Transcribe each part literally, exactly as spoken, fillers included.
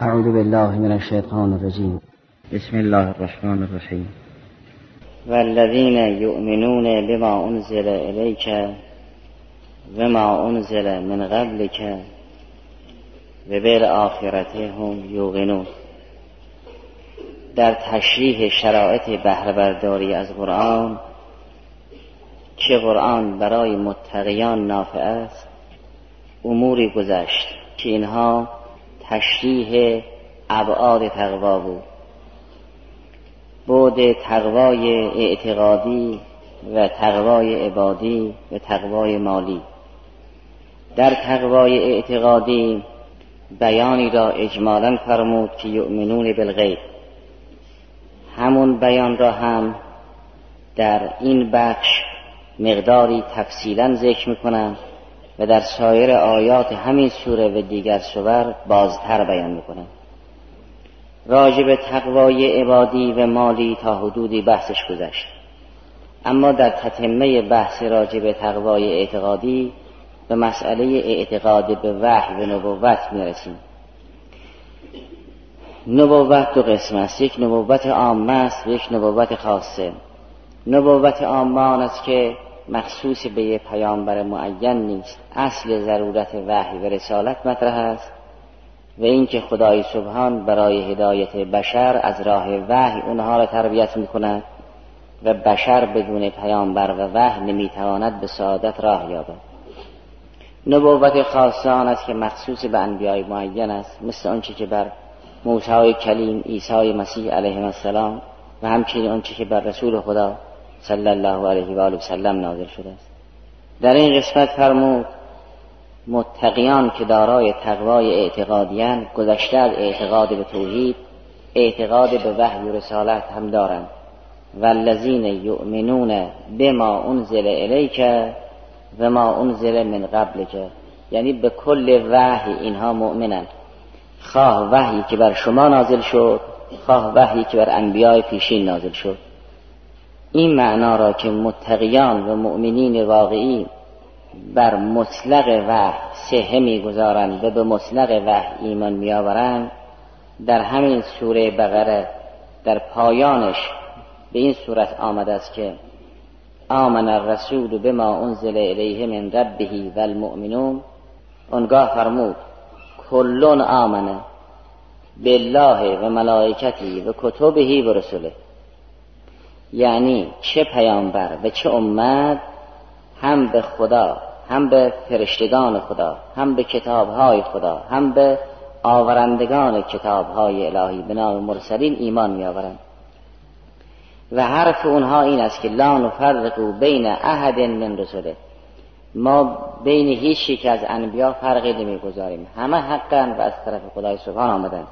اعوذ بالله من الشیطان الرجیم. بسم الله الرحمن الرحیم. والذین یؤمنون بما انزل الیک و ما انزل من قبلک و بالآخرة هم یوقنون. در تشریح شرایط بهره برداری از قرآن که قرآن برای متقیان نافع است، اموری گذشت که اینها تشریح ابعاد تقوا بود. بعد تقوای اعتقادی و تقوای عبادی و تقوای مالی. در تقوای اعتقادی بیانی را اجمالاً فرمود که یؤمنون بالغیب. همون بیان را هم در این بخش مقداری تفصیلاً ذکر میکنم و در سایر آیات همین سوره و دیگر سور بازتر بیان میکنم. راجب تقوای عبادی و مالی تا حدودی بحثش گذشت، اما در تتمه بحث راجب تقوای اعتقادی به مسئله اعتقاد به وحی و نبوت میرسیم. نبوت دو قسم است، یک نبوت عامه است و یک نبوت خاصه. نبوت عامه آن است که مخصوص به یک پیامبر معین نیست، اصل ضرورت وحی و رسالت مطرح است و اینکه خدای سبحان برای هدایت بشر از راه وحی اونها را تربیت میکند و بشر بدون پیامبر و وحی نمیتواند به سعادت راه یابد. نبوت خاصه آن است که مخصوص به انبیاء معین است، مثل آنچه که بر موسی کلیم، عیسی مسیح علیه السلام و همچنین آنچه که بر رسول خدا صلی الله علیه و آله و سلم نازل شده است. در این قسمت فرمود متقیان که دارای تقوای اعتقادیان، گذشته از اعتقاد به توحید، اعتقاد به وحی و رسالت هم دارند. والذین یؤمنون بما انزل الیک و ما انزل من قبلک، یعنی به کل وحی اینها مؤمنند، خواه وحی که بر شما نازل شد، خواه وحی که بر انبیاء پیشین نازل شد. این معنا را که متقیان و مؤمنین واقعی بر مطلق وحی صحه می‌گذارند و به مطلق وحی ایمان می‌آورند، در همین سوره بقره در پایانش به این صورت آمده است که آمن الرسول بما انزل الیه من ربه والمؤمنون. آنگاه فرمود کلون آمنه بالله و ملائکته و کتبه و رسله، یعنی چه پیامبر و چه امت هم به خدا، هم به فرشتگان خدا، هم به کتابهای خدا، هم به آورندگان کتابهای الهی به نام مرسلین ایمان می آورند. و حرف اونها این است که لا نفرق بین احد من رسله، ما بین هیچ یک از انبیا فرقی نمی گذاریم، همه حقاً و از طرف خدای سبحان آمدند.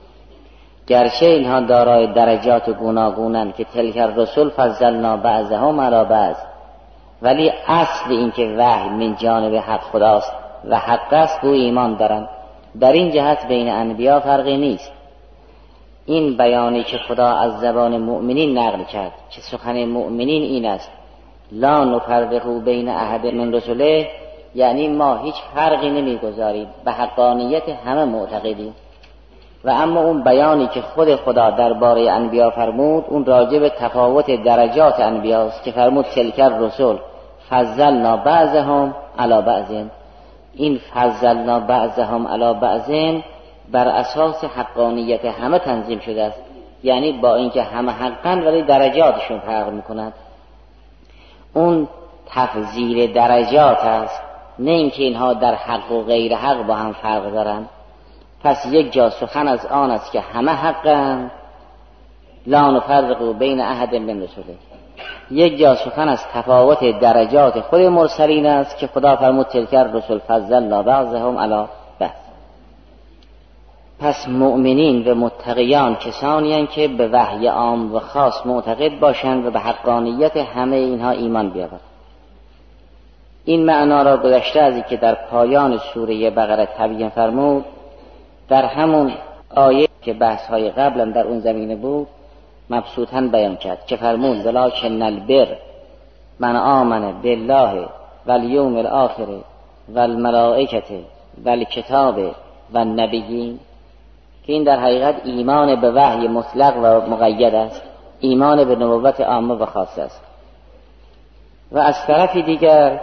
گرچه اینها دارای درجات گوناگونند که تلک الرسل فضلنا بعضهم علی بعض، ولی اصل این که وحی من جانب حق خداست و حق است به ایمان دارند. در این جهت بین انبیا فرقی نیست. این بیانی که خدا از زبان مؤمنین نقل کرد که سخن مؤمنین این است لا نفرق بین احد من رسله، یعنی ما هیچ فرقی نمیگذاریم، به حقانیت همه معتقدیم. و اما اون بیانی که خود خدا درباره انبیا فرمود، اون راجع به تفاوت درجات انبیاست که فرمود تلک الرسل فضلنا بعضهم علی بعض. این فضلنا بعضهم علی بعض بر اساس حقانیت همه تنظیم شده است، یعنی با اینکه همه حقاً ولی درجاتشون فرق میکنند. اون تفضیل درجات است، نه اینکه اینها در حق و غیر حق با هم فرق دارند. پس یک جا سخن از آن است که همه حقاً لا نفرق بین احد من رسله، یک جا سخن از تفاوت درجات خود مرسلین است که خدا فرمود تلک الرسل فضلنا بعضهم علی بعض. پس مؤمنین و متقیان کسانی هستند که به وحی عام و خاص معتقد باشند و به حقانیت همه اینها ایمان بیاورند. این معنا را گذشته از اینکه در پایان سوره بقره تبیین فرمود، در همون آیه که بحث های قبلم در اون زمینه بود مبسوطاً بیان کرد که فرمود ولکن البر من آمن بالله والیوم الاخر والملائکه والکتاب والنبیین، که این در حقیقت ایمان به وحی مطلق و مقید است، ایمان به نبوت عامه و خاصه است. و از طرف دیگر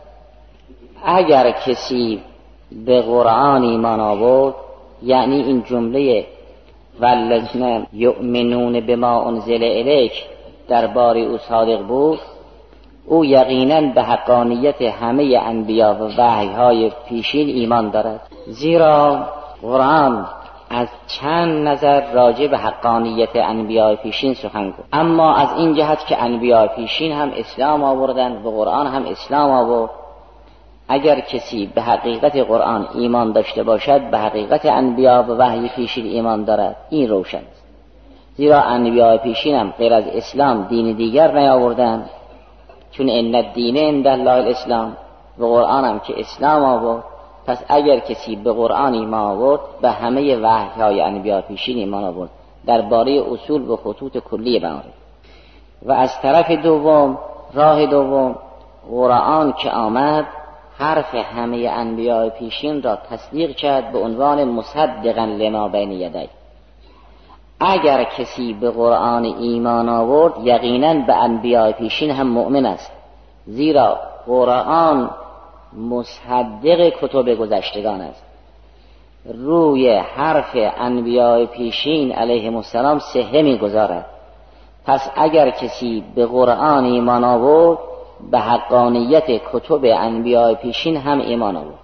اگر کسی به قرآن ایمان آورد، یعنی این جمله والذین یؤمنون بما انزل الیک درباره او صادق بود، او یقیناً به حقانیت همه انبیا و وحی‌های پیشین ایمان دارد، زیرا قرآن از چند نظر راجع به حقانیت انبیاء پیشین سخن گفت. اما از این جهت که انبیاء پیشین هم اسلام آوردن و قرآن هم اسلام آورد، اگر کسی به حقیقت قرآن ایمان داشته باشد، به حقیقت انبیاء و وحی پیشین ایمان دارد. این روشن است، زیرا انبیاء پیشین هم غیر از اسلام دین دیگر نیاوردند، چون ان الدین عند الله الاسلام، و قرآن هم که اسلام آورد. پس اگر کسی به قرآن ایمان آورد، به همه وحی‌های انبیاء پیشین ایمان آورد درباره اصول و خطوط کلی معارف. و از طرف دوم، راه دوم، قرآن که آمد حرف همه انبیاء پیشین را تصدیق کرد به عنوان مصدقا لما بین یدیه. اگر کسی به قرآن ایمان آورد، یقیناً به انبیاء پیشین هم مؤمن است، زیرا قرآن مصدق کتب گذشتگان است، روی حرف انبیاء پیشین علیهم السلام صحه می‌گذارد. پس اگر کسی به قرآن ایمان آورد، به حقانیت کتب انبیاء پیشین هم ایمان آورد.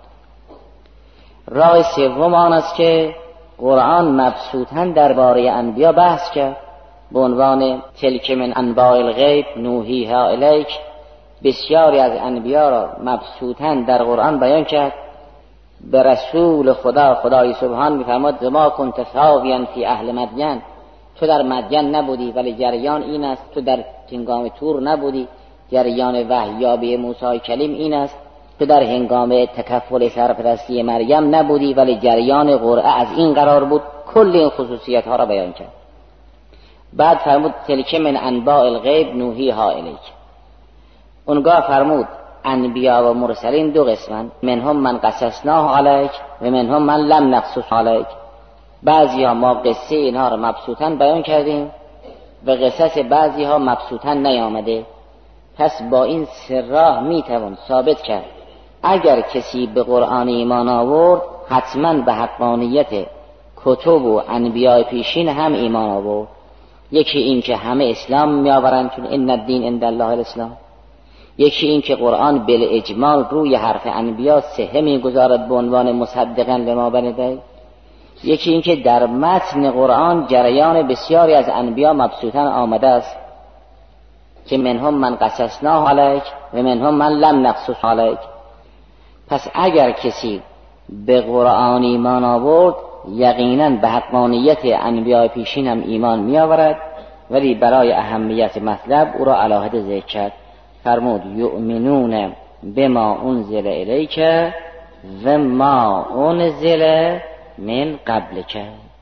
راه سوم آن است که قرآن مبسوطاً درباره انبیا بحث کرد به عنوان تلک من انباء الغیب نوحیها الیک. بسیاری از انبیا را مبسوطاً در قرآن بیان کرد. به رسول خدا خدای سبحان می‌فرماد ما کنت ثاویا فی اهل مدین، تو در مدین نبودی ولی جریان این است. تو در هنگام تور نبودی، جریان وحیابی موسی کلیم این است. تو در هنگام تکفل سرپرستی مریم نبودی ولی جریان قرعه از این قرار بود. کل این خصوصیت ها را بیان کرد. بعد فرمود تلک من انباء الغیب نوحیها الیک. اونگاه فرمود انبیا و مرسلین دو قسمن، منهم من قصصناه علیک و منهم من لم نقصص علیک. بعضی ها ما قصه اینها را مبسوطاً بیان کردیم و قصص بعضی ها مبسوطاً نیامده. پس با این سه راه میتوان ثابت کرد اگر کسی به قرآن ایمان آورد، حتما به حقانیت کتب و انبیاء پیشین هم ایمان آورد. یکی این که همه اسلام میآورند، چون ان الدین عند الله الاسلام. یکی این که قرآن بالاجمال روی حرف انبیا صحه میگذارد به عنوان مصدقا لما بین یدیه. یکی این که در متن قرآن جریان بسیاری از انبیا مبسوطاً آمده است که منهم من قصصناه علیک و منهم من لم نقصص علیک. پس اگر کسی به قرآن ایمان آورد، یقیناً به حقانیت انبیاء پیشین هم ایمان می آورد، ولی برای اهمیت مطلب او را علاهده ذکر کرد. فرمود یؤمنون بما انزل الیک و ما انزل من قبلک.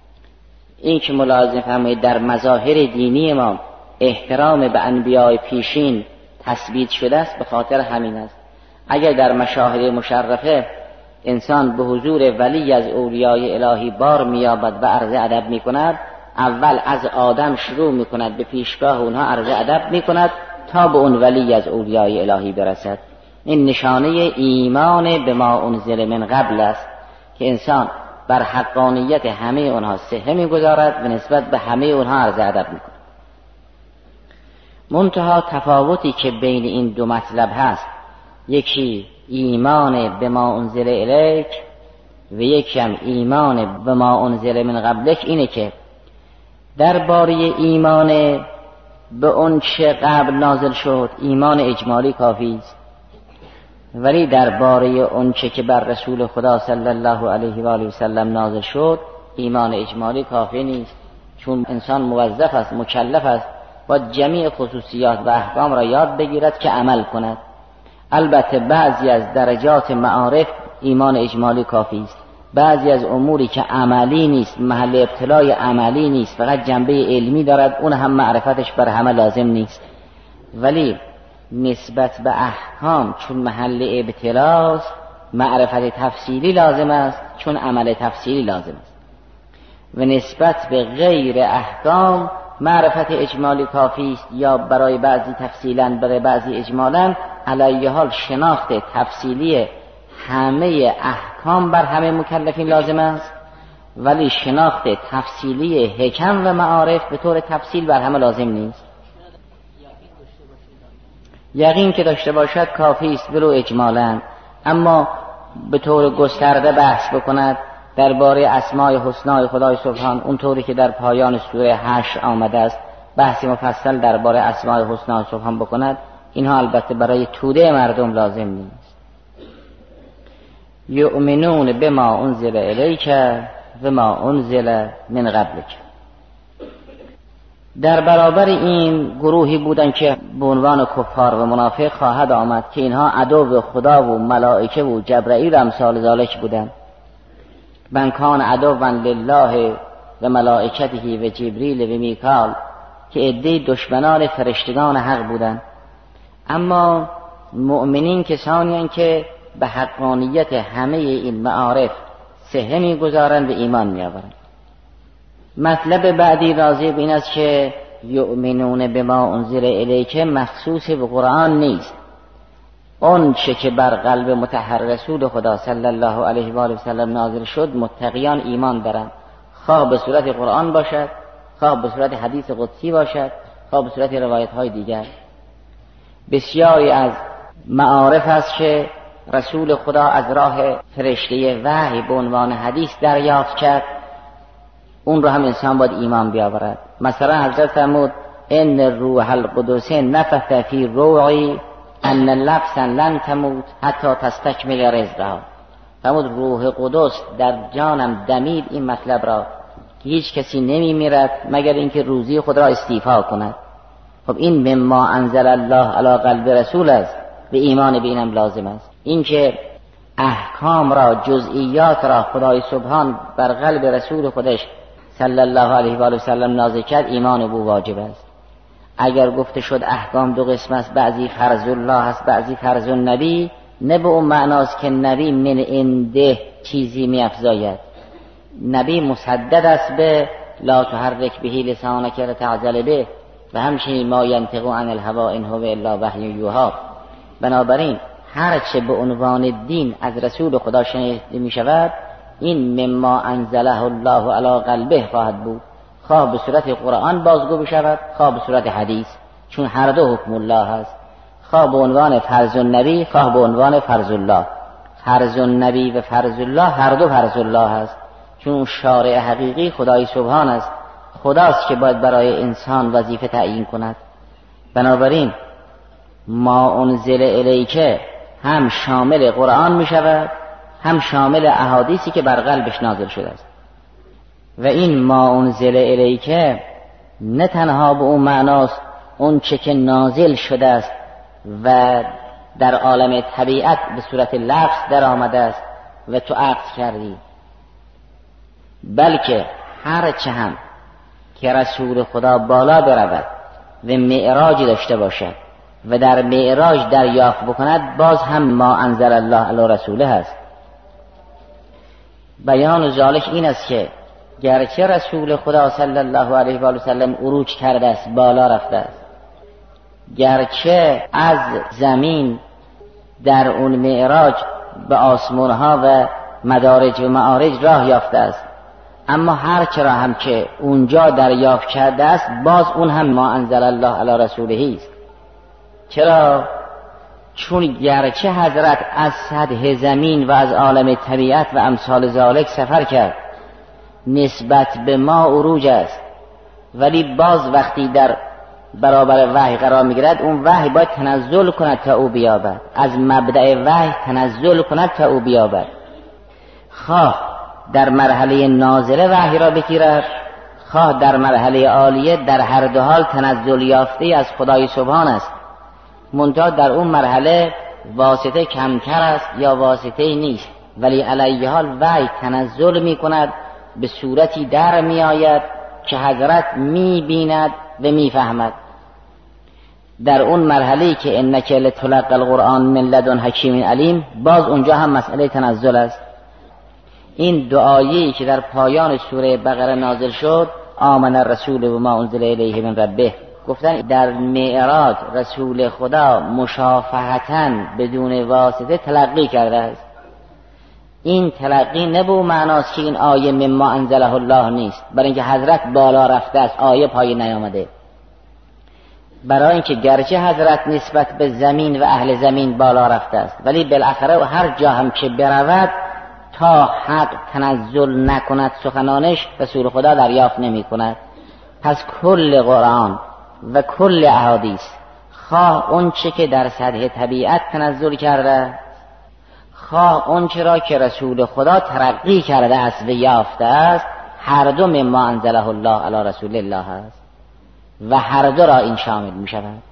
این که ملاحظه فرمایید در مظاهر دینی ما احترام به انبیاء پیشین تثبیت شده است، به خاطر همین است. اگر در مشاهد مشرفه انسان به حضور ولی از اولیای الهی بار می‌یابد و عرض ادب می‌کند، اول از آدم شروع می‌کند به پیشگاه اونها عرض ادب می‌کند تا به اون ولی از اولیای الهی برسد. این نشانه ایمان به ما انزل من قبل است که انسان بر حقانیت همه اونها صحه می‌گذارد و نسبت به همه اونها عرض ادب می‌کند. منتها تفاوتی که بین این دو مطلب هست، یکی ایمان به ما انزل الیک و یکی هم ایمان به ما انزل من قبلک، اینه که درباره ایمان به اون چه قبل نازل شد ایمان اجمالی کافی است، ولی درباره اون چه که بر رسول خدا صلی الله علیه و آله و سلم نازل شد ایمان اجمالی کافی نیست، چون انسان موظف است، مکلف است با جمیع خصوصیات و احکام را یاد بگیرد که عمل کند. البته بعضی از درجات معارف ایمان اجمالی کافی است، بعضی از اموری که عملی نیست، محل ابتلای عملی نیست، فقط جنبه علمی دارد، اون هم معرفتش بر همه لازم نیست. ولی نسبت به احکام چون محل ابتلاست، معرفت تفصیلی لازم است، چون عمل تفصیلی لازم است. و نسبت به غیر احکام معرفت اجمالی کافی است یا برای بعضی تفصیلا برای بعضی اجمالا. علیه حال شناخت تفصیلی همه احکام بر همه مکلفین لازم است، ولی شناخت تفصیلی حکم و معارف به طور تفصیل بر همه لازم نیست. یقین که داشته باشد کافی است ولو اجمالا، اما به طور گسترده بحث بکند درباره اسماء حسنای خدای سبحان، اونطوری که در پایان سوره هشت آمده است بحثی مفصل درباره اسماء حسنای سبحان بکند، اینها البته برای توده مردم لازم نیست. یؤمنون بما انزل الیک و ما انزل من قبلک. در برابر این گروهی بودن که به عنوان کفار و منافق خواهد آمد که اینها عدو خدا و ملائکه و جبرائیل امثال ذالک بودن. من کان عدوا لله و ملائکته و جبریل و میکائیل، که عده دشمنان فرشتگان حق بودن. اما مؤمنین کسانی هستند که به حقانیت همه این معارف صحه می‌گذارند و ایمان می‌آورند. مطلب بعدی راضی به این است که یؤمنون بما انزل الیک مخصوص به قرآن نیست. اون چه که بر قلب مطهر رسول خدا صلی الله علیه و آله و سلم نازل شد متقیان ایمان دارند، خواه به صورت قرآن باشد، خواه به صورت حدیث قدسی باشد، خواه به صورت روایت های دیگر. بسیاری از معارف است که رسول خدا از راه فرشته وحی به عنوان حدیث دریافت کرد، اون رو هم انسان باید ایمان بیاورد. مثلا حضرت فرمود ان روح القدس نفث فی روعی ان نفسا لن تموت حتی تستکمل رزقها. فرمود روح قدس در جانم دمید این مطلب را که هیچ کسی نمی میرد مگر اینکه روزی خود را استیفا کند. خب این مما انزل الله علی قلب رسول است، به ایمان به اینم لازم است. اینکه احکام را، جزئیات را خدای سبحان بر قلب رسول خودش صلی الله علیه و آله و سلم نازل کرد، ایمان به واجب است. اگر گفته شد احکام دو قسم است، بعضی فرض الله است بعضی فرض النبی، نه به اون معناست که نبی من عنده چیزی می افزاید. نبی مسدد است به لا تحرک به لسانک لتعجل به و همچنین ما ینطق عن الهوی ان هو الا وحی یوحی. بنابراین هر چه به عنوان دین از رسول خدا شنیده می شود این مما انزله الله علی قلبه خواهد بود، خواه به صورت قرآن بازگو بشود خواه به صورت حدیث، چون هر دو حکم الله هست، خواه به عنوان فرض النبی خواه به عنوان فرض الله. فرض النبی و فرض الله هر دو فرض الله هست، چون شارع حقیقی خدای سبحان است، خداست که باید برای انسان وظیفه تعیین کند. بنابراین ما انزل الیک هم شامل قرآن می شود هم شامل احادیثی که بر قلبش نازل شده است. و این ما انزل الیک نه تنها به اون معناست اون چه که نازل شده است و در عالم طبیعت به صورت لفظ در آمده است و تو عقد کردی، بلکه هر چه هم که رسول خدا بالا برود و معراج داشته باشد و در معراج دریافت بکند، باز هم ما انزل الله علی رسوله هست. بیان ذالک این است که گرچه رسول خدا صلی الله علیه و آله و سلم عروج کرده است، بالا رفته است، گرچه از زمین در اون معراج به آسمانها و مدارج و معارج راه یافته است، اما هر چرا هم که اونجا دریافت کرده است باز اون هم ما انزل الله علی رسوله است. چرا؟ چون گرچه حضرت از سطح زمین و از عالم طبیعت و امثال ذالک سفر کرد، نسبت به ما عروج است، ولی باز وقتی در برابر وحی قرار میگیرد اون وحی باید تنزل کند تا او بیابد، از مبدأ وحی تنزل کند تا او بیابد. خواه در مرحله نازله وحی را بگیرد، خواه در مرحله عالیه، در هر دو حال تنزل یافته از خدای سبحان است. منتها در اون مرحله واسطه کمتر است یا واسطه نیست، ولی علیه حال وحی تنزل می کند، به صورتی در می آید که حضرت می بیند و می فهمد. در اون مرحله که انک لتلقی القرآن من لدن حکیم علیم، باز اونجا هم مسئله تنزل است. این دعایی که در پایان سوره بقره نازل شد، آمن الرسول و ما انزل الیه من ربه، گفتن در معراج رسول خدا مشافهتاً بدون واسطه تلقی کرده است. این تلقی نه به معناست که این آیه مما انزله الله نیست، برای اینکه حضرت بالا رفته است، آیه پای نیامده. برای اینکه گرچه حضرت نسبت به زمین و اهل زمین بالا رفته است، ولی بالاخره هر جا هم که برود تا حق تنزل نکند سخنانش، رسول خدا دریافت نمی کند. پس کل قرآن و کل احادیث، خواه اون چه که در سطح طبیعت تنزل کرده، خواه اون چه را که رسول خدا ترقی کرده است و یافته است، هر دو مما انزله الله علی رسول الله است و هر دو را این شامل می شود.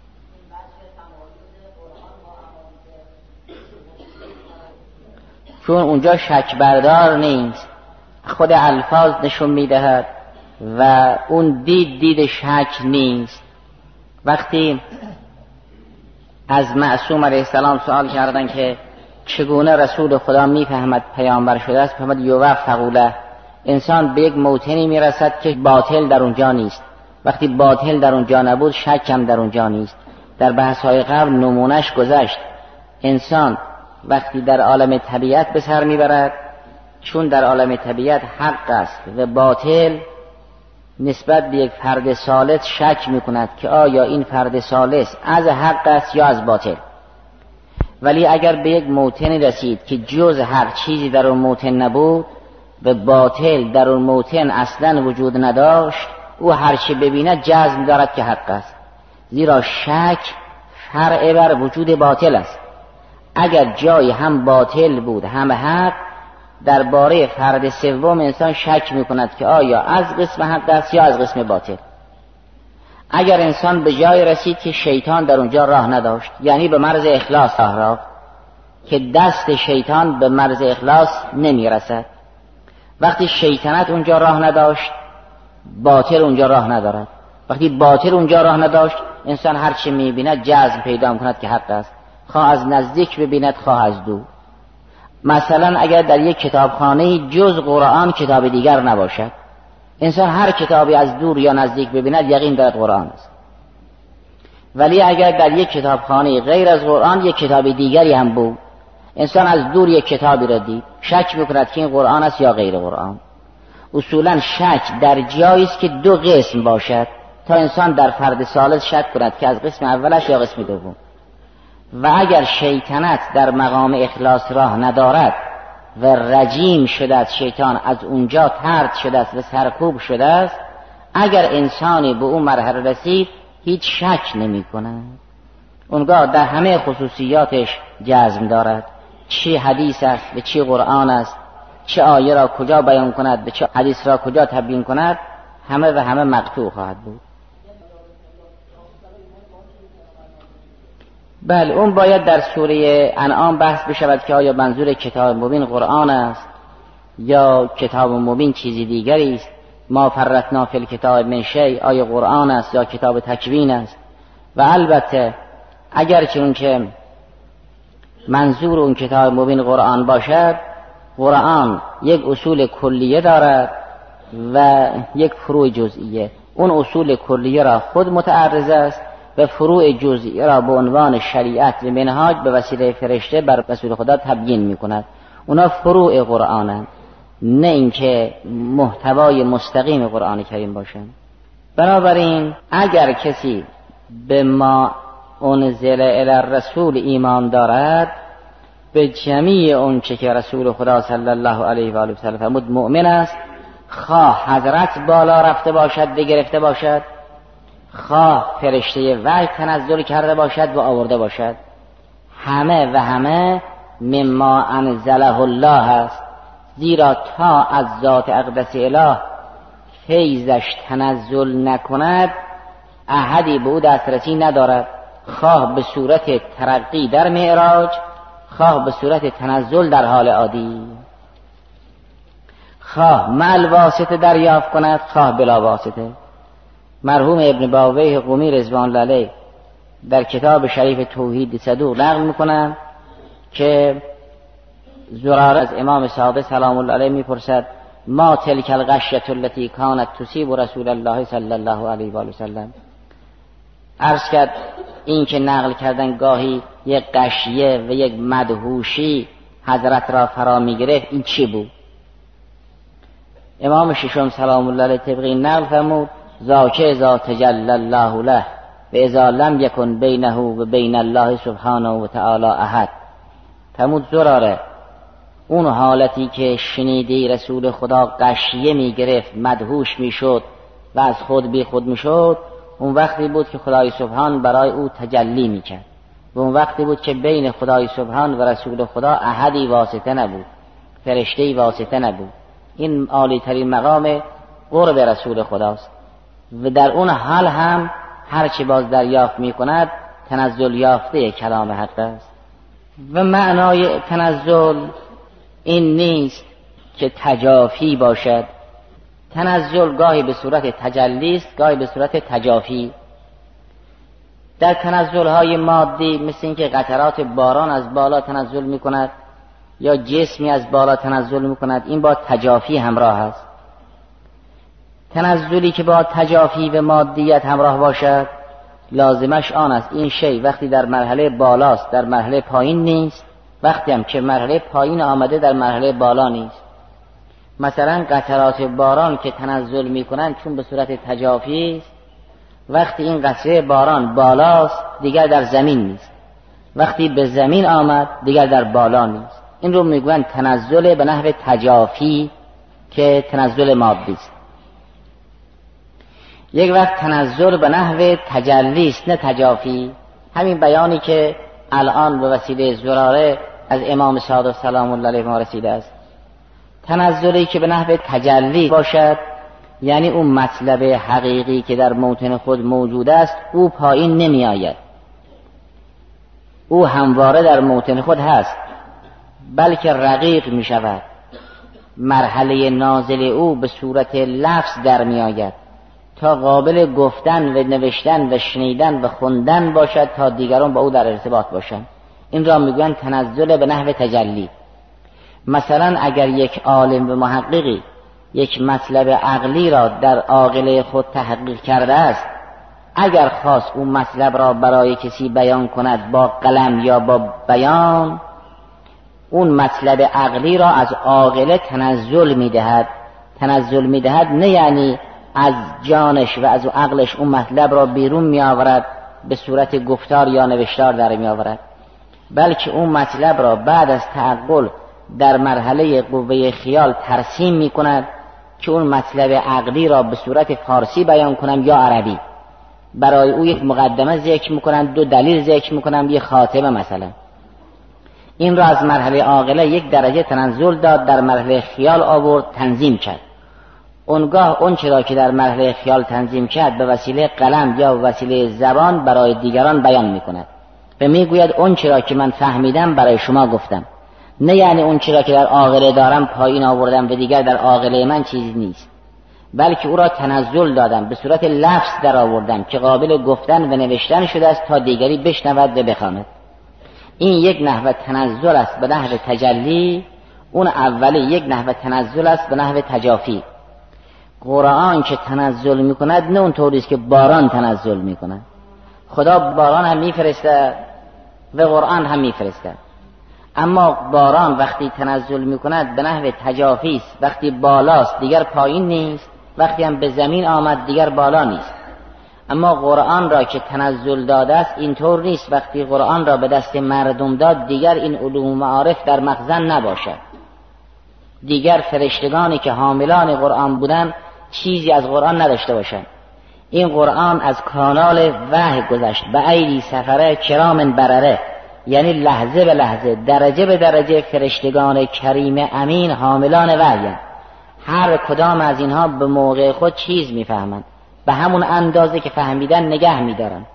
چون اونجا شک بردار نیست، خود الفاظ نشون می دهد و اون دید دید شک نیست. وقتی از معصوم علیه السلام سوال کردن که چگونه رسول خدا میفهمد پیامبر شده است، فهمد یوفق له، انسان به یک موطنی میرسد که باطل در اونجا نیست. وقتی باطل در اونجا نبود، شک هم در اونجا نیست. در بحث‌های قبل نمونش گذشت. انسان وقتی در عالم طبیعت به سر میبرد، چون در عالم طبیعت حق است و باطل، نسبت به یک فرد ثالث شک میکند که آیا این فرد ثالث از حق است یا از باطل. ولی اگر به یک موطن رسید که جز حق چیزی در اون موطن نبود و باطل در اون موطن اصلا وجود نداشت، او هر چی ببیند جزم دارد که حق است، زیرا شک فرع بر وجود باطل است. اگر جای هم باطل بود هم حق، درباره فرد سوم انسان شک میکند که آیا از قسم حق است یا از قسم باطل. اگر انسان به جای رسید که شیطان در اونجا راه نداشت، یعنی به مرز اخلاص راه رفت که دست شیطان به مرز اخلاص نمیرسد. وقتی شیطنت اونجا راه نداشت، باطل اونجا راه ندارد. وقتی باطل اونجا راه نداشت، انسان هر چی میبیند جزم پیدا میکند که حق است، خواه از نزدیک ببیند خواه از دور. مثلا اگر در یک کتابخانه جز قرآن کتاب دیگر نباشد، انسان هر کتابی از دور یا نزدیک ببیند یقین دارد قرآن است. ولی اگر در یک کتابخانه غیر از قرآن یک کتاب دیگری هم بود، انسان از دور یک کتابی را دید، شک میکند که این قرآن است یا غیر قرآن. اصولا شک در جایی است که دو قسم باشد تا انسان در فرد ثالث شک کند که از قسم اولش یا قسم دوم. و اگر شیطنت در مقام اخلاص راه ندارد و رجیم شده است، شیطان از اونجا طرد شده است و سرکوب شده است، اگر انسانی به اون مرحله رسید هیچ شک نمی کند. اونگاه در همه خصوصیاتش جزم دارد، چی حدیث است و چی قرآن است، چه آیه را کجا بیان کند و چه حدیث را کجا تبیین کند، همه و همه مقطوع خواهد بود. بله، اون باید در سوره انعام بحث بشود که آیا منظور کتاب مبین قرآن است یا کتاب مبین چیزی دیگری است. ما فرطنا فی الکتاب من شیء، آیا قرآن است یا کتاب تکوین است. و البته اگر چون که منظور اون کتاب مبین قرآن باشد، قرآن یک اصول کلیه دارد و یک فروع جزئیه. اون اصول کلیه را خود متعرض است و فروع جزئی را به عنوان شریعت و منهاج به وسیله فرشته بر رسول خدا تبیین می کند. اونا فروع قرآنند، نه اینکه محتوای مستقیم قرآن کریم باشند. بنابراین اگر کسی به ما انزل الی الرسول ایمان دارد، به جمیع اون چه که رسول خدا صلی الله علیه و آله و سلم فرمود مؤمن است، خواه حضرت بالا رفته باشد بگرفته باشد، خواه فرشته وحی تنزل کرده باشد و آورده باشد، همه و همه مما انزله الله است. زیرا تا از ذات اقدس اله فیضش تنزل نکند، احدی به او دسترسی ندارد، خواه به صورت ترقی در معراج، خواه به صورت تنزل در حال عادی، خواه مع واسطه دریافت کند، خواه بلا واسطه. مرحوم ابن باویه قمی رضوان الله علیه در کتاب شریف توحید صدوق نقل میکنند که زراره از امام صادق سلام الله علیه میپرسد ما تلک الغشیة التي كانت تصیب رسول الله صلی الله علیه و آله وسلم. عرض کرد این که نقل کردن گاهی یک غشیه و یک مدهوشی حضرت را فرا میگرفت، این چی بود؟ امام ششم سلام الله علیه طبق این نقل فرمود ذاک اذا تجلی الله له و اذا لم یکن بینه و بین الله سبحانه و تعالی احد. فرمود زراره اون حالتی که شنیدی رسول خدا غشیه میگرفت، مدهوش میشد و از خود بی خود میشد، اون وقتی بود که خدای سبحان برای او تجلی میکرد و اون وقتی بود که بین خدای سبحان و رسول خدا احدی واسطه نبود، فرشته‌ای واسطه نبود. این عالی ترین مقام قرب رسول خداست و در اون حال هم هرچی باز دریافت میکند تنزل یافته کلام حق است. و معنای تنزل این نیست که تجافی باشد. تنزل گاهی به صورت تجلی است، گاهی به صورت تجافی. در تنزل‌های مادی مثل اینکه قطرات باران از بالا تنزل میکند یا جسمی از بالا تنزل میکند، این با تجافی همراه است. تنزلی که با تجافی و مادیت همراه باشد لازمش آن است این شی وقتی در مرحله بالاست در مرحله پایین نیست، وقتی هم که مرحله پایین آمده در مرحله بالا نیست. مثلا قطرات باران که تنزل میکنند چون به صورت تجافی است، وقتی این قطره باران بالاست دیگر در زمین نیست، وقتی به زمین آمد دیگر در بالا نیست. این رو میگویند تنزل به نحو تجافی که تنزل مادی است. یک وقت تنزل به نحو تجلی است نه تجافی. همین بیانی که الان به وسیله زراره از امام صادق سلام الله علیه ما رسیده است. تنزلی که به نحو تجلی باشد یعنی اون مطلب حقیقی که در موطن خود موجود است او پایین نمی آید، او همواره در موطن خود هست بلکه رقیق می شود. مرحله نازل او به صورت لفظ در می آید تا قابل گفتن و نوشتن و شنیدن و خوندن باشد تا دیگران با او در ارتباط باشند. این را میگویند تنزل به نحو تجلی. مثلا اگر یک عالم و محققی یک مطلب عقلی را در عاقله خود تحقیق کرده است، اگر خواست اون مطلب را برای کسی بیان کند با قلم یا با بیان، اون مطلب عقلی را از عاقله تنزل میدهد. تنزل میدهد نه یعنی از جانش و از عقلش اون مطلب را بیرون می آورد به صورت گفتار یا نوشتار در می آورد، بلکه اون مطلب را بعد از تعقل در مرحله قوه خیال ترسیم می کند که اون مطلب عقلی را به صورت فارسی بیان کنم یا عربی. برای او یک مقدمه ذکر می کنم، دو دلیل ذکر می کنم، یک خاتمه مثلا. این را از مرحله عاقله یک درجه تنزل داد، در مرحله خیال آورد، تنظیم کرد. اونگاه اون چرا که در مرحله خیال تنظیم کرد به وسیله قلم یا وسیله زبان برای دیگران بیان میکند و میگوید اون چرا که من فهمیدم برای شما گفتم، نه یعنی اون چرا که در عاقله دارم پایین آوردم و دیگر در عاقله من چیزی نیست، بلکه او را تنزل دادم به صورت لفظ در آوردم که قابل گفتن و نوشتن شده است تا دیگری بشنود و بخواند. این یک نحو تنزل است به نحو تجلی، اون اولی یک نحو تنزل است به نحو تجافی. قرآن که تنزل میکند نه اون طوری است که باران تنزل میکند. خدا باران هم میفرسته و قرآن هم میفرسته، اما باران وقتی تنزل میکند به نحو تجافی است، وقتی بالاست دیگر پایین نیست، وقتی هم به زمین آمد دیگر بالا نیست. اما قرآن را که تنزل داده است اینطور نیست، وقتی قرآن را به دست مردم داد دیگر این علوم و معارف در مخزن نباشد، دیگر فرشتگانی که حاملان قرآن بودن چیزی از قرآن نداشته باشند. این قرآن از کانال وحی گذشت به ایدی سفره کرام برره، یعنی لحظه به لحظه درجه به درجه فرشتگان کریم امین حاملان وحی، هر کدام از اینها به موقع خود چیز میفهمند، به همون اندازه که فهمیدن نگه میدارن.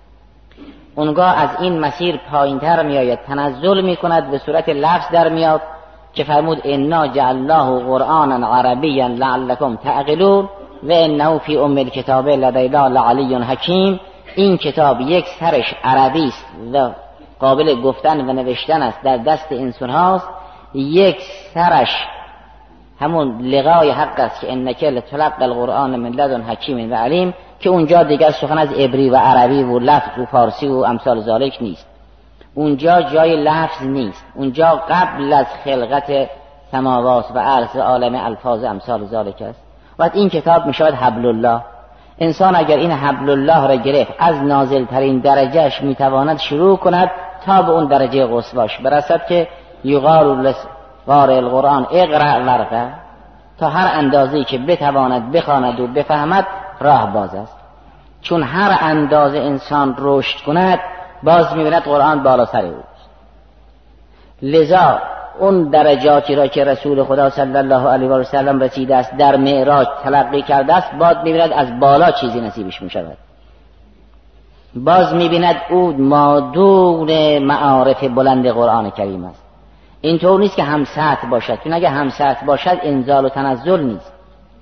اونگاه از این مسیر پایینتر میآید، تنزل میکند به صورت لفظ در میاد که فرمود انا جعلناه قرآنا عربیا لعلکم تعقلون و انه فی ام الکتاب لدینا لعلی حکیم. این کتاب یک سرش عربی است و قابل گفتن و نوشتن است، در دست انسان هاست، یک سرش همون لقای حق است که انک لتلقی القرآن من لدن حکیم و علیم، که اونجا دیگر سخن از عبری و عربی و لفظ و فارسی و امثال ذالک نیست، اونجا جای لفظ نیست، اونجا قبل از خلقت سماوات و ارض عالم الفاظ امثال ذالک است. و این کتاب می شود حبل الله. انسان اگر این حبل الله را گرفت از نازل ترین درجهش می تواند شروع کند تا به اون درجه قصواش برسد که یقال لقارئ القرآن اقرأ ورقه، تا هر اندازه‌ای که بتواند بخواند و بفهمد راه باز است. چون هر اندازه انسان رشد کند باز می‌بیند قرآن بالا سر اوست. لذا اون درجاتی را که رسول خدا صلی الله علیه و سلم رسیده است در معراج تلقی کرده است، باز می‌بیند از بالا چیزی نصیبش می‌شود. باز می‌بیند او مادون معارف بلند قرآن کریم است. اینطور نیست که هم سطح باشد، چون اگه هم سطح باشد انزال و تنزل نیست.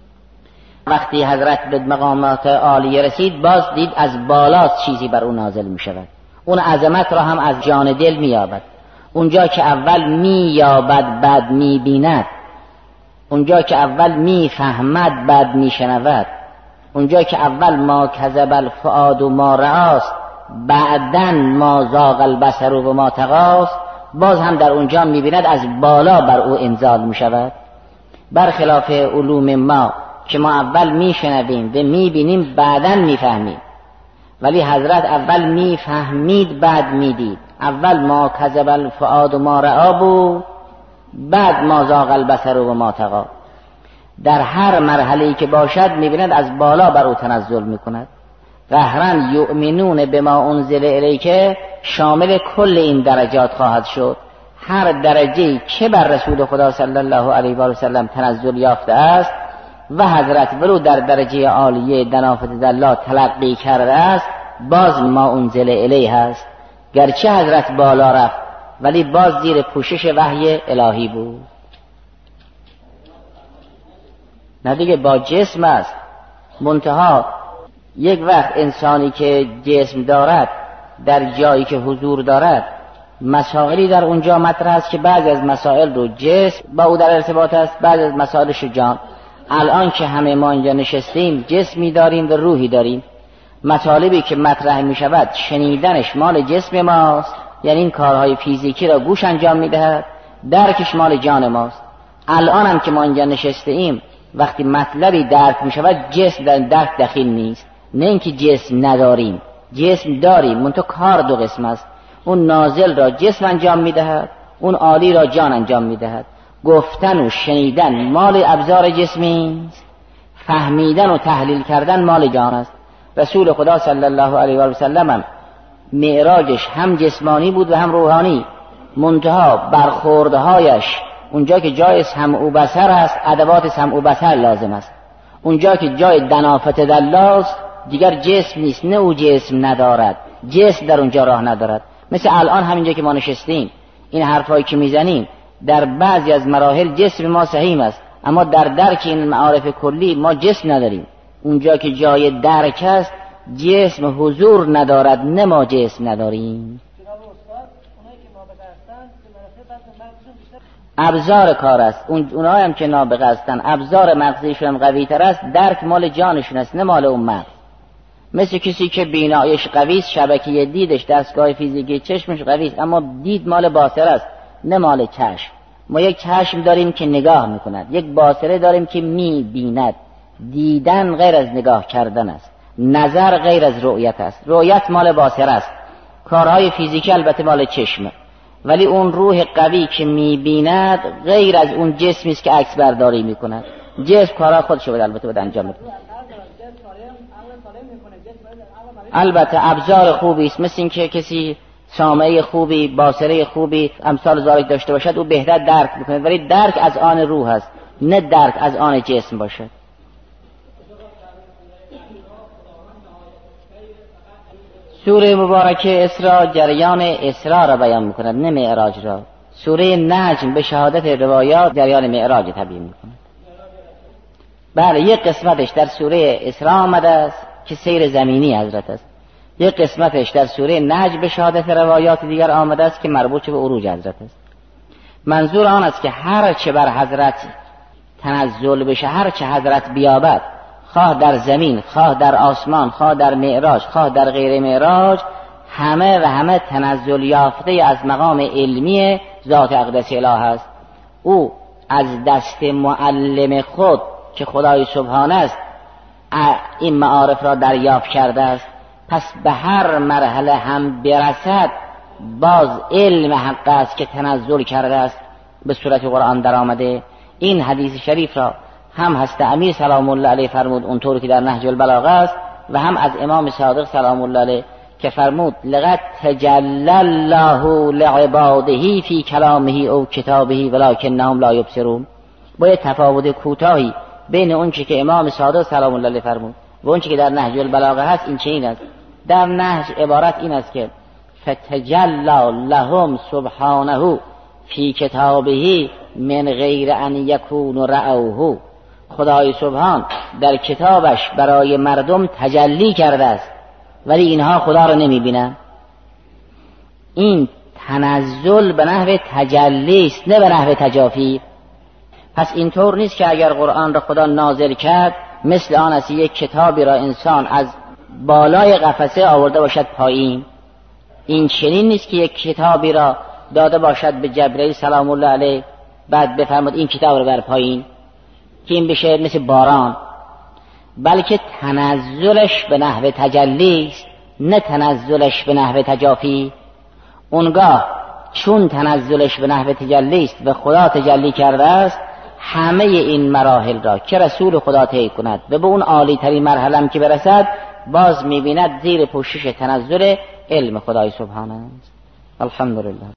وقتی حضرت به مقامات عالیه رسید باز دید از بالا چیزی بر او نازل می شود. اون عظمت را هم از جان دل می یابد. اونجا که اول می یابد بعد می بیند، اونجا که اول می فهمد بعد می شنود، اونجا که اول ما کذب الفؤاد و ما رآست بعدن ما زاغ البصر و ما طغاست، باز هم در اونجا می بیند از بالا بر او انزال می شود. برخلاف علوم ما که ما اول می شنویم و می بینیم بعدن می فهمیم، ولی حضرت اول می فهمید بعد می دید. اول ما کذب الفؤاد و ما رآ بود، بعد ما زاغ البصر و ما طغی. در هر مرحله‌ای که باشد می بیند از بالا بر او تنزل می کند. قهرن یؤمنون بما انزل الیک شامل کل این درجات خواهد شد. هر درجه‌ای که بر رسول خدا صلی الله علیه و سلم تنزل یافته است و حضرت ولو در درجه عالیه دنافت الله تلقی کرده است، باز ما انزل الیه است. گرچه حضرت بالا رفت ولی باز زیر پوشش وحی الهی بود. نه دیگه با جسم است. منتها یک وقت انسانی که جسم دارد در جایی که حضور دارد مسائلی در اونجا مطرح است که بعضی از مسائل رو جسم با او در ارتباط است، بعضی از مسائلش جان. الان که همه ما اینجا نشستیم جسمی داریم و روحی داریم. مطالبی که مطرح می شود شنیدنش مال جسم ماست، یعنی این کارهای فیزیکی را گوش انجام می دهد، درکش مال جان ماست. الان هم که ما اینجا نشسته ایم وقتی مطلبی درک می شود جسم در درک دخیل نیست. نه اینکه جسم نداریم، جسم داریم، منتها کار دو قسم است. اون نازل را جسم انجام می دهد، اون عالی را جان انجام می دهد. گفتن و شنیدن مال ابزار جسمی است، فهمیدن و تحلیل کردن مال جان است. رسول خدا صلی الله علیه و سلم معراجش هم جسمانی بود و هم روحانی، منتها برخوردهایش اونجا که جای سمع و بصر است ادوات سمع و بصر لازم است. اونجا که جای دنافت الله است دیگر جسم نیست. نه او جسم ندارد، جسم در اونجا راه ندارد. مثل الان همینجا که ما نشستیم این حرفایی که میزنیم در بعضی از مراحل جسم ما صحیح است، اما در درک این معارف کلی ما جسم نداریم. اونجا که جای درک است جسم حضور ندارد، نه ما جسم نداریم. ابزار کار است. اونایی هم که نابغه هستن ابزار مغزیشون هم قوی تر است، درک مال جانشون است نه مال اون مغز. مثل کسی که بینایش قوی است، شبکه دیدش دستگاه فیزیکی چشمش قوی است، اما دید مال باصره است نه مال چشم. ما یک چشم داریم که نگاه میکند، یک باصره داریم که میبیند. دیدن غیر از نگاه کردن است، نظر غیر از رؤیت است. رؤیت مال باصره است، کارهای فیزیکی البته مال چشمه، ولی اون روح قوی که میبیند غیر از اون جسمی است که عکس برداری میکند. جسم کارها خودش رو البته باید انجام بده. البته ابزار خوبی است، مثل این که کسی سامعه خوبی، باصره خوبی، امثال ذالک داشته باشد او بهتر درک میکنه، ولی درک از آن روح است نه درک از آن جسم باشد. سوره مبارکه اسراء جریان اسراء را بیان میکند نه معراج را. سوره نجم به شهادت روایات جریان معراج تبیین میکند. بله یک قسمتش در سوره اسراء آمده است که سیر زمینی حضرت است، یک قسمتش در سوره نجم به شهادت روایات دیگر آمده است که مربوط به عروج حضرت است. منظور آن است که هر چه بر حضرت تنزل بشه، هر چه حضرت بیابد، خواه در زمین، خواه در آسمان، خواه در معراج، خواه در غیر معراج، همه و همه تنزل یافته از مقام علمی ذات اقدس اله است. او از دست معلم خود که خدای سبحانه است این معارف را دریافت کرده است. پس به هر مرحله هم برسد باز علم حق است که تنزل کرده است به صورت قرآن در آمده. این حدیث شریف را هم هست امیر سلام الله علیه فرمود اونطوری که در نهج البلاغه است و هم از امام صادق سلام الله علیه که فرمود لقد تجلی الله لعباده فی کلامه او کتابه ولکنهم لا یبصرون. با یه تفاوت کوتاهی بین اون چی که امام صادق سلام الله علیه فرمود و اون چی که در نهج البلاغه هست این چنین است. در نهج عبارت این است که فتجلی لهم سبحانه فی کتابه من غیر ان یکون رأوه. خدای سبحان در کتابش برای مردم تجلی کرده است ولی اینها خدا را نمی بینن. این تنزل به نحو تجلی است نه به نحو تجافی. پس اینطور نیست که اگر قرآن را خدا نازل کرد مثل آن است یک کتابی را انسان از بالای قفسه آورده باشد پایین. این چنین نیست که یک کتابی را داده باشد به جبرئیل سلام الله علیه بعد بفرماد این کتاب رو بر پایین که این بشه مثل باران، بلکه تنزلش به نحو تجلی است نه تنزلش به نحو تجافی. اونگاه چون تنزلش به نحو تجلی است و خدا تجلی کرده است همه این مراحل را که رسول خدا طی کند و به اون عالی ترین مرحله هم که برسد باز میبیند زیر پوشش تنزل علم خدای سبحانه است. الحمدلله.